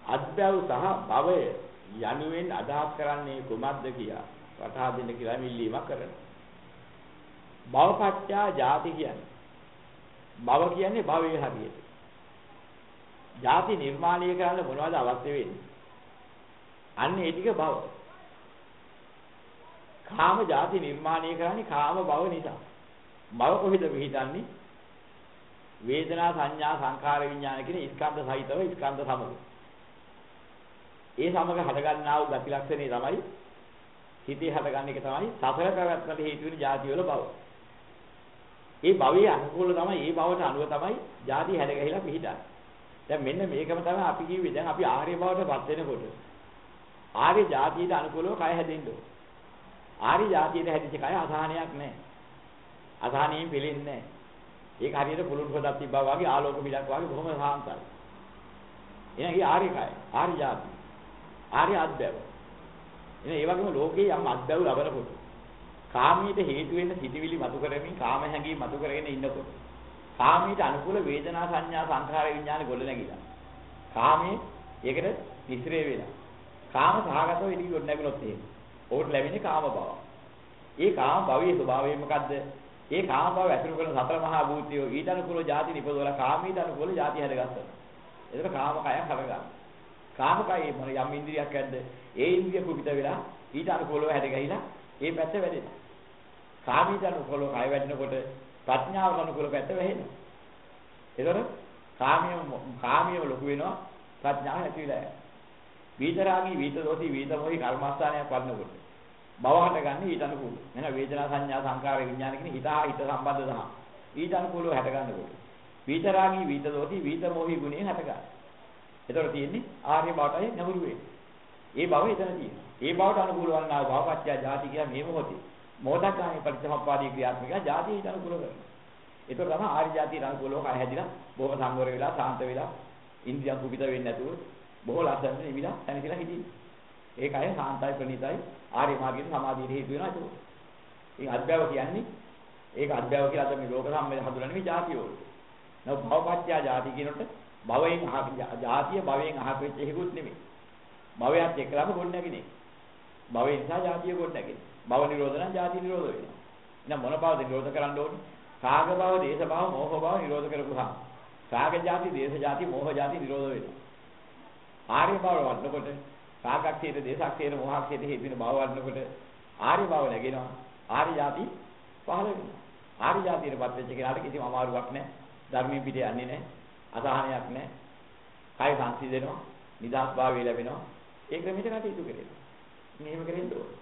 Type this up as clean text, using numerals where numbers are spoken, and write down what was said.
අද්භව සහ භවය යනුවෙන් අදහස් කරන්නේ කුමක්ද කියලා වටහා දෙන්න කියලා මිල්ලීමක් කරනවා. භවපත්‍යා ජාති කියන්නේ. භව කියන්නේ භවයේ හරියට. ජාති නිර්මාණය කරන්න මොනවද අවශ්‍ය වෙන්නේ? අන්න ඒ ටික භව. කාම ජාති නිර්මාණය කරන්නේ කාම භව නිසා. භව කොහෙද පිහිටන්නේ? වේදනා සංඥා සංඛාර විඥාන කියන ස්කන්ධ සහිතව ස්කන්ධ සමග. ඒ සමග හටගන්නා වූ ගති ලක්ෂණේ තමයි හිතේ හටගන්න එක තමයි සතර පැවැත්මට හේතු වෙන ජාති වල භව. ඒ භවයේ අනුකූල තමයි ඒ භවට අනුව තමයි ජාති හැඩ ගැහිලා පිහිටන්නේ. දැන් මෙන්න මේකම තමයි අපි කිව්වේ දැන් අපි ආර්ය භවටපත් වෙනකොට ආර්ය ජාතියට අනුකූලව කය හැදෙන්න ඕන. ආර්ය ජාතියට හැදිච්ච කය අසහනයක් නැහැ. අසහනයෙන් පිළෙන්නේ නැහැ. ඒක හරියට පුළුල් පොදක් තිබ්බා වගේ ආලෝක මිලක් වගේ බොහොම සාන්තයි. එහෙනම් ඒ ආර්ය කය, ආර්ය ජාති, ආර්ය අද්භව. එහෙනම් ඒ වගේම ලෝකේ යම් අද්භව ලබනකොට කාමීට හේතු වෙන සිටිවිලි මතු කරමින් කාම හැඟීම් මතු කරගෙන ඉන්නකොට කාමීට අනුකූල වේදනා සංඥා සංඛාර විඥාන ගොඩ නැගිලා. කාමයේ ඒකට නිස්රේ වෙලා. කාම සහගතව ඉදි ගොඩ නැගුණොත් එහෙම. ඕකට ලැබෙන්නේ කාම භව. ඒ කාම භවයේ ස්වභාවය මොකද්ද? ඒ කාම භව ඇතුළු කරන සතර මහා භූතයෝ ඊට අනුකූල ಜಾති නිපදවලා කාමීට අනුකූල ಜಾති හැදගත්තා. ඒකට කාම කයක් හටගන්නවා. කාම කයේ මොන යම් ඉන්ද්‍රියක් ඇද්ද? ඒ ඉන්ද්‍රිය කුපිත වෙලා ඊට අනුකූලව හැදගහිලා ඒ පැත්ත වැඩෙනවා. කාමීට අනුකූලව කය වැඩෙනකොට ප්‍රඥාවට අනුකූල පැත්ත වැහෙනවා. ඒතකොට කාමියම ලොකු වෙනවා ප්‍රඥාව නැති වෙලා යනවා. විතරාගී විතදෝසී විතමෝහි කර්මස්ථානයක් වඩනකොට භවහට ගන්න ඊට අනුකූල. එහෙනම් වේදනා සංඥා සංකාර විඥාන කියන හිත සම්බන්ධ තමයි. ඊට අනුකූලව හැට ගන්නකොට විතරාගී විතදෝසී විතමෝහි ගුණයෙන් හැට ගන්න. ඒතකොට තියෙන්නේ ආර්ය භවටයි නැඹුරු වෙන්නේ. ඒ භවය එතන තියෙනවා. ඒ භවට අනුකූල වන්නා භවපත්‍ය ජාති කියන මේ මොහොතේ මොහොතකාමී පරිච්ඡමපාදී ක්‍රියාත්මක ජාති ඊට අනුකූල කරනවා. ඒතකොට තමයි ආර්ය ජාතියට අනුකූලව කය හැදිලා බොහොම සංවර වෙලා සාන්ත වෙලා ඉන්ද්‍රියන් කුපිත වෙන්නේ නැතුව බොහෝ ලස්සන නිවිලා තනිකලා හිටින්නේ. ඒකයි සාන්තයි ප්‍රණීතයි ආර්ය මාර්ගයේ සමාධියට හේතු වෙනවා ඒක. ඉතින් අද්භව කියන්නේ ඒක අද්භව කියලා අද මේ ලෝක සම්මේලන හඳුනන්නේ මේ ජාතිය වල. නෝ භවපත්‍ය ජාති කියනකොට භවයෙන් ජාතිය භවයෙන් අහක් වෙච්ච එකකුත් නෙමෙයි. භවයත් එක්කලාම ගොඩ නැගිනේ. භවය නිසා ජාතිය ගොඩ නැගිනේ. භව නිරෝධ නම් ජාති නිරෝධ වෙනවා. එහෙනම් මොන භවද නිරෝධ කරන්න ඕනේ? රාග භව, දේශ භව, මෝහ භව නිරෝධ කරපුවාම රාග ජාති, දේශ ජාති, මෝහ ජාති නිරෝධ වෙනවා. ආර්ය භව වඩනකොට රාගක්ෂේත, දේශක්ෂේත, මෝහක්ෂේත හේතු වෙන භව වඩනකොට ආර්ය භව නැගෙනවා. ආර්ය ජාති පහළ වෙනවා. ආර්ය ජාතියටපත් වෙච්ච කෙනාට කිසිම අමාරුවක් නැහැ. ධර්මයෙන් පිට යන්නේ නැහැ. අසහනයක් නැහැ. කය සංසිඳෙනවා. නිදහස් භාවය ලැබෙනවා. ඒ ක්‍රමයට කටයුතු කරේ. මෙහෙම කරෙන්න ඕනේ.